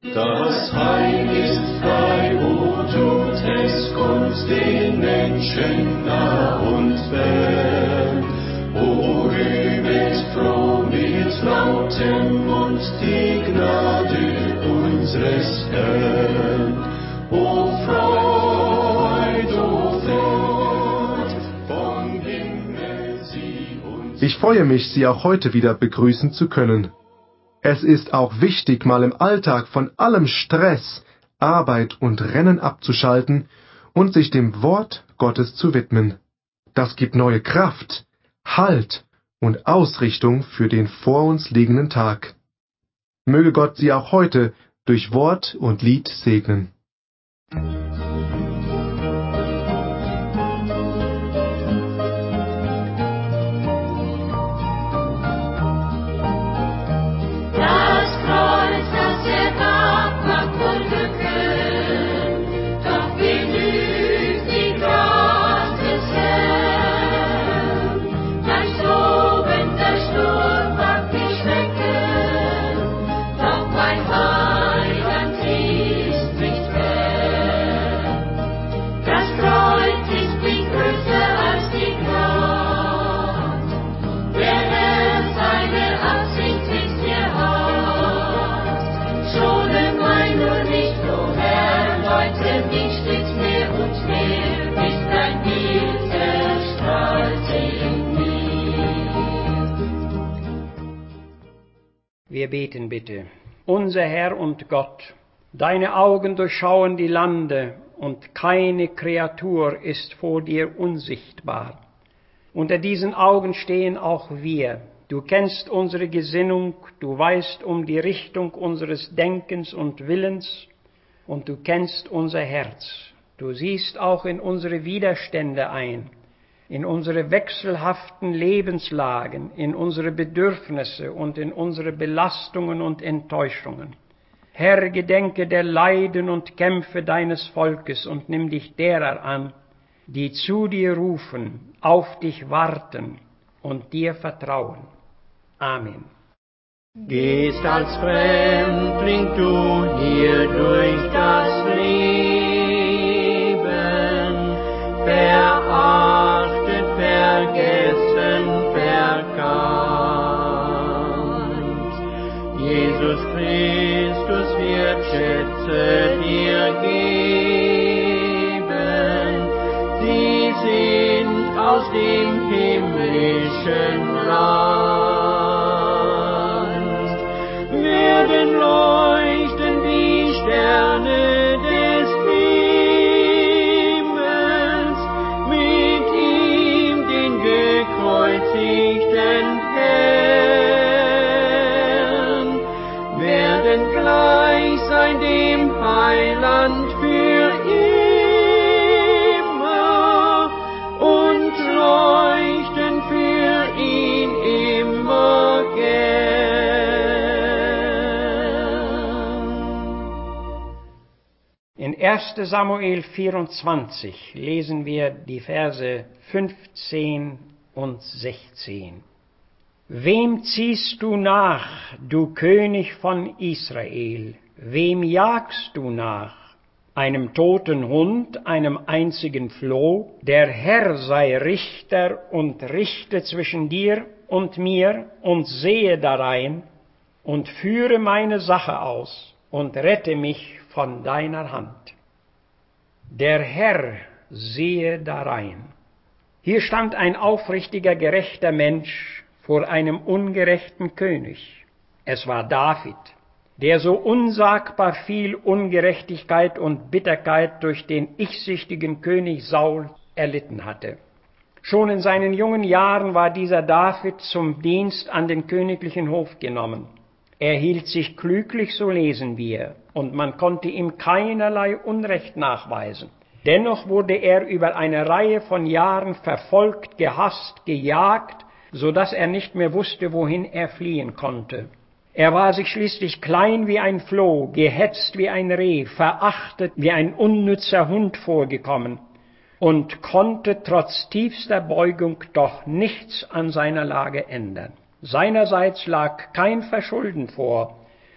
Das Heil ist frei, o tut es Kunst den Menschen nah und fern. O rühmet froh mit lautem Mund die Gnade unseres Herrn. O Freud, vom Himmel sie uns. Ich freue mich, Sie auch heute wieder begrüßen zu können. Es ist auch wichtig, mal im Alltag von allem Stress, Arbeit und Rennen abzuschalten und sich dem Wort Gottes zu widmen. Das gibt neue Kraft, Halt und Ausrichtung für den vor uns liegenden Tag. Möge Gott Sie auch heute durch Wort und Lied segnen. Wir beten bitte. Unser Herr und Gott, deine Augen durchschauen die Lande, und keine Kreatur ist vor dir unsichtbar. Unter diesen Augen stehen auch wir. Du kennst unsere Gesinnung, du weißt um die Richtung unseres Denkens und Willens, und du kennst unser Herz. Du siehst auch in unsere Widerstände ein, in unsere wechselhaften Lebenslagen, in unsere Bedürfnisse und in unsere Belastungen und Enttäuschungen. Herr, gedenke der Leiden und Kämpfe deines Volkes und nimm dich derer an, die zu dir rufen, auf dich warten und dir vertrauen. Amen. Gehst als Fremdling du hier durch das Leben, verachtet, vergessen, verkannt. Jesus Christus wird Schätze dir geben, sie sind aus dem himmlischen Land, werden leuchten wie Sterne des Himmels, mit ihm den gekreuzigten Herrn, werden gleich sein dem Heiland für immer und leuchten für ihn immer gern. In 1. Samuel 24 lesen wir die Verse 15 und 16. Wem ziehst du nach, du König von Israel? Wem jagst du nach? Einem toten Hund, einem einzigen Floh? Der Herr sei Richter und richte zwischen dir und mir und sehe darein und führe meine Sache aus und rette mich von deiner Hand. Der Herr sehe darein. Hier stand ein aufrichtiger, gerechter Mensch vor einem ungerechten König. Es war David, der so unsagbar viel Ungerechtigkeit und Bitterkeit durch den ich-süchtigen König Saul erlitten hatte. Schon in seinen jungen Jahren war dieser David zum Dienst an den königlichen Hof genommen. Er hielt sich klüglich, so lesen wir, und man konnte ihm keinerlei Unrecht nachweisen. Dennoch wurde er über eine Reihe von Jahren verfolgt, gehasst, gejagt, so dass er nicht mehr wusste, wohin er fliehen konnte. Er war sich schließlich klein wie ein Floh, gehetzt wie ein Reh, verachtet wie ein unnützer Hund vorgekommen und konnte trotz tiefster Beugung doch nichts an seiner Lage ändern. Seinerseits lag kein Verschulden vor,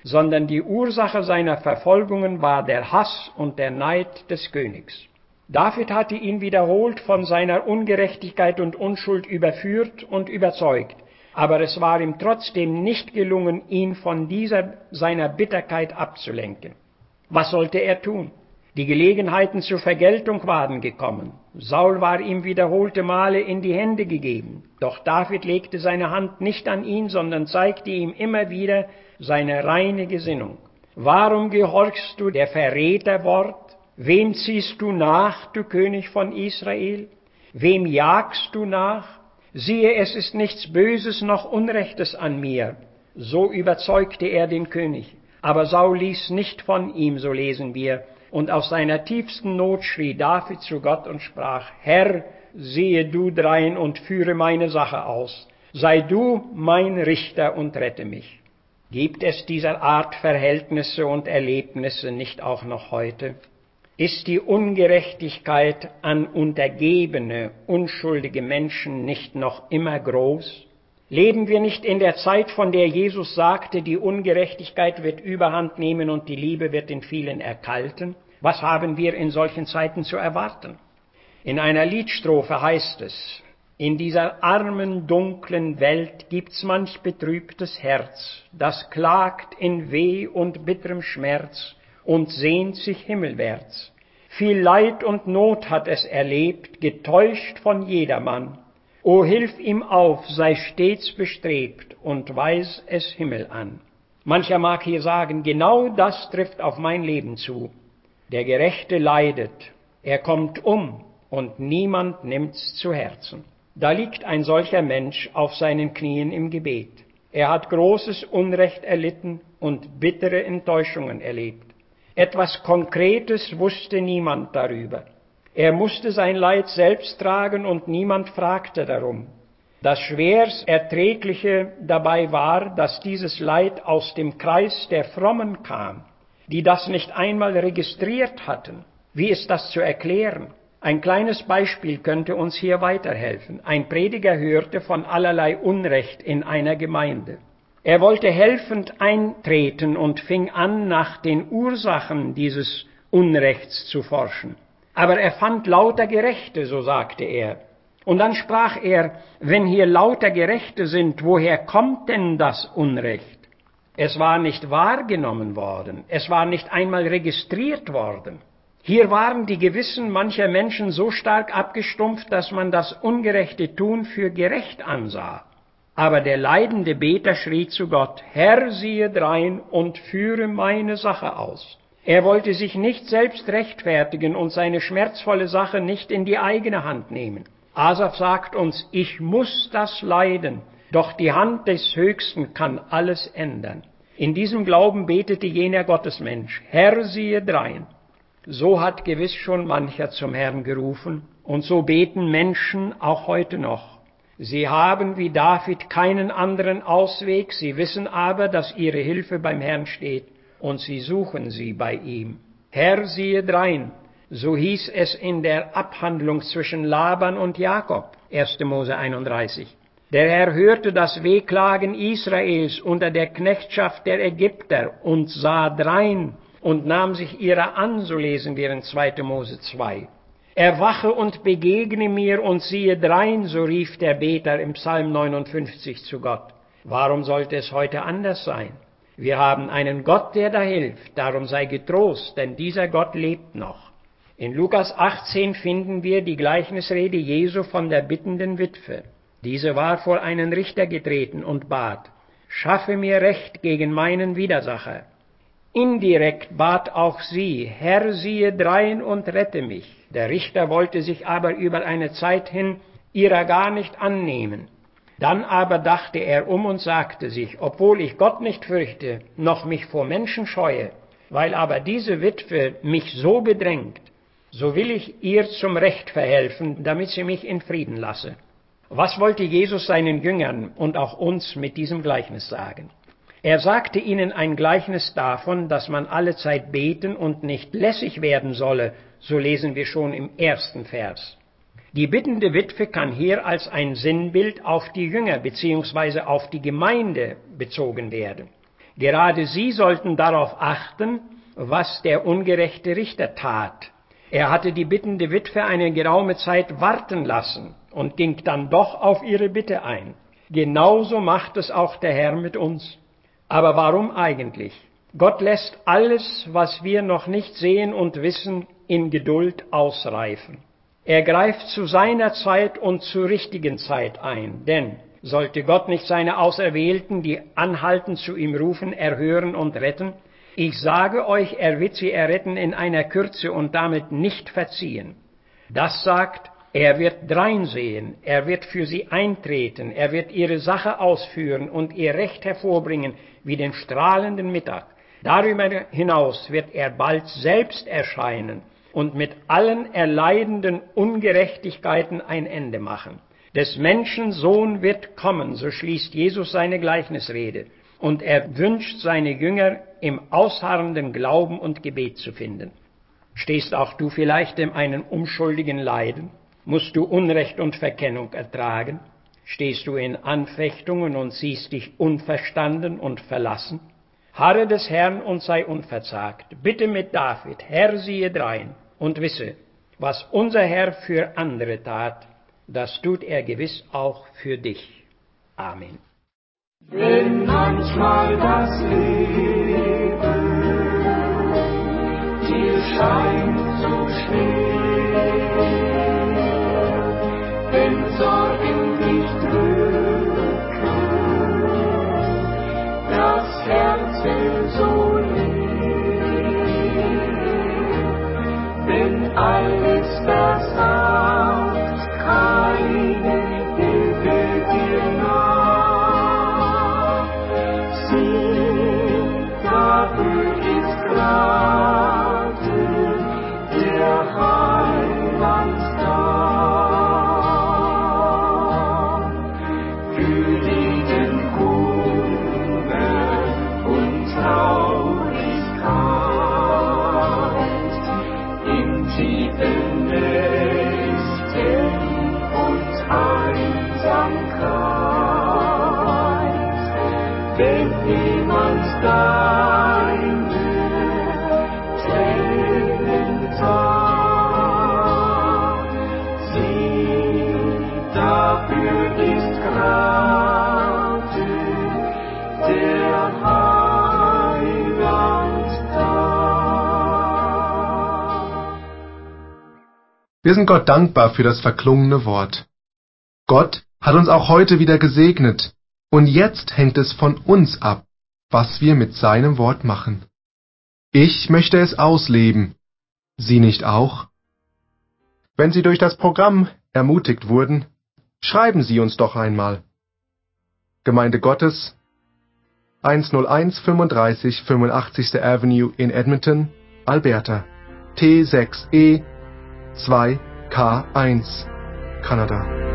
sondern die Ursache seiner Verfolgungen war der Hass und der Neid des Königs. David hatte ihn wiederholt von seiner Ungerechtigkeit und Unschuld überführt und überzeugt, aber es war ihm trotzdem nicht gelungen, ihn von dieser seiner Bitterkeit abzulenken. Was sollte er tun? Die Gelegenheiten zur Vergeltung waren gekommen. Saul war ihm wiederholte Male in die Hände gegeben. Doch David legte seine Hand nicht an ihn, sondern zeigte ihm immer wieder seine reine Gesinnung. Warum gehorchst du der Verräterwort? Wem ziehst du nach, du König von Israel? Wem jagst du nach? Siehe, es ist nichts Böses noch Unrechtes an mir. So überzeugte er den König. Aber Saul ließ nicht von ihm, so lesen wir. Und aus seiner tiefsten Not schrie David zu Gott und sprach: Herr, siehe du drein und führe meine Sache aus. Sei du mein Richter und rette mich. Gibt es dieser Art Verhältnisse und Erlebnisse nicht auch noch heute? Ist die Ungerechtigkeit an untergebene, unschuldige Menschen nicht noch immer groß? Leben wir nicht in der Zeit, von der Jesus sagte, die Ungerechtigkeit wird Überhand nehmen und die Liebe wird in vielen erkalten? Was haben wir in solchen Zeiten zu erwarten? In einer Liedstrophe heißt es: In dieser armen, dunklen Welt gibt's manch betrübtes Herz, das klagt in Weh und bitterem Schmerz und sehnt sich himmelwärts. Viel Leid und Not hat es erlebt, getäuscht von jedermann. O hilf ihm auf, sei stets bestrebt und weis es Himmel an. Mancher mag hier sagen, genau das trifft auf mein Leben zu. Der Gerechte leidet, er kommt um und niemand nimmt's zu Herzen. Da liegt ein solcher Mensch auf seinen Knien im Gebet. Er hat großes Unrecht erlitten und bittere Enttäuschungen erlebt. Etwas Konkretes wusste niemand darüber. Er musste sein Leid selbst tragen und niemand fragte darum. Das schwerst Erträgliche dabei war, dass dieses Leid aus dem Kreis der Frommen kam, die das nicht einmal registriert hatten. Wie ist das zu erklären? Ein kleines Beispiel könnte uns hier weiterhelfen. Ein Prediger hörte von allerlei Unrecht in einer Gemeinde. Er wollte helfend eintreten und fing an, nach den Ursachen dieses Unrechts zu forschen. Aber er fand lauter Gerechte, so sagte er. Und dann sprach er: Wenn hier lauter Gerechte sind, woher kommt denn das Unrecht? Es war nicht wahrgenommen worden, es war nicht einmal registriert worden. Hier waren die Gewissen mancher Menschen so stark abgestumpft, dass man das ungerechte Tun für gerecht ansah. Aber der leidende Beter schrie zu Gott: Herr, siehe drein und führe meine Sache aus. Er wollte sich nicht selbst rechtfertigen und seine schmerzvolle Sache nicht in die eigene Hand nehmen. Asaf sagt uns: Ich muss das leiden, doch die Hand des Höchsten kann alles ändern. In diesem Glauben betete jener Gottesmensch: Herr, siehe drein. So hat gewiss schon mancher zum Herrn gerufen, und so beten Menschen auch heute noch. Sie haben wie David keinen anderen Ausweg, sie wissen aber, dass ihre Hilfe beim Herrn steht, und sie suchen sie bei ihm. Herr, siehe drein, so hieß es in der Abhandlung zwischen Laban und Jakob, 1. Mose 31. Der Herr hörte das Wehklagen Israels unter der Knechtschaft der Ägypter und sah drein und nahm sich ihrer an, so lesen wir in 2. Mose 2. Erwache und begegne mir und siehe drein, so rief der Beter im Psalm 59 zu Gott. Warum sollte es heute anders sein? Wir haben einen Gott, der da hilft, darum sei getrost, denn dieser Gott lebt noch. In Lukas 18 finden wir die Gleichnisrede Jesu von der bittenden Witwe. Diese war vor einen Richter getreten und bat: Schaffe mir Recht gegen meinen Widersacher. Indirekt bat auch sie: Herr, siehe drein und rette mich. Der Richter wollte sich aber über eine Zeit hin ihrer gar nicht annehmen. Dann aber dachte er und sagte sich: Obwohl ich Gott nicht fürchte, noch mich vor Menschen scheue, weil aber diese Witwe mich so bedrängt, so will ich ihr zum Recht verhelfen, damit sie mich in Frieden lasse. Was wollte Jesus seinen Jüngern und auch uns mit diesem Gleichnis sagen? Er sagte ihnen ein Gleichnis davon, dass man allezeit beten und nicht lässig werden solle, so lesen wir schon im 1. Vers. Die bittende Witwe kann hier als ein Sinnbild auf die Jünger bzw. auf die Gemeinde bezogen werden. Gerade sie sollten darauf achten, was der ungerechte Richter tat. Er hatte die bittende Witwe eine geraume Zeit warten lassen und ging dann doch auf ihre Bitte ein. Genauso macht es auch der Herr mit uns. Aber warum eigentlich? Gott lässt alles, was wir noch nicht sehen und wissen, in Geduld ausreifen. Er greift zu seiner Zeit und zur richtigen Zeit ein, denn sollte Gott nicht seine Auserwählten, die anhalten zu ihm rufen, erhören und retten? Ich sage euch, er wird sie erretten in einer Kürze und damit nicht verziehen. Das sagt, er wird dreinsehen, er wird für sie eintreten, er wird ihre Sache ausführen und ihr Recht hervorbringen wie den strahlenden Mittag. Darüber hinaus wird er bald selbst erscheinen und mit allen erleidenden Ungerechtigkeiten ein Ende machen. Des Menschen Sohn wird kommen, so schließt Jesus seine Gleichnisrede, und er wünscht seine Jünger im ausharrenden Glauben und Gebet zu finden. Stehst auch du vielleicht in einem unschuldigen Leiden? Musst du Unrecht und Verkennung ertragen? Stehst du in Anfechtungen und siehst dich unverstanden und verlassen? Harre des Herrn und sei unverzagt. Bitte mit David, Herr, siehe drein und wisse, was unser Herr für andere tat, das tut er gewiss auch für dich. Amen. Wenn manchmal das Leben dir scheint so schwer, wenn Sorgen dich drücken, das Herz so leer, wenn alles versagt, keine Hilfe dir nah, sieh, dafür ist gerade der Heiland da. Für jeden Kummer und Traurigkeit, in tiefen Nächten und Einsamkeit, wenn niemand deine Tränen sah, sieh, dafür ist gerade der Heiland da. Wir sind Gott dankbar für das verklungene Wort. Gott hat uns auch heute wieder gesegnet, und jetzt hängt es von uns ab, was wir mit seinem Wort machen. Ich möchte es ausleben. Sie nicht auch? Wenn Sie durch das Programm ermutigt wurden, schreiben Sie uns doch einmal. Gemeinde Gottes, 101 35 85. Avenue in Edmonton, Alberta, T6E 2K1, Kanada.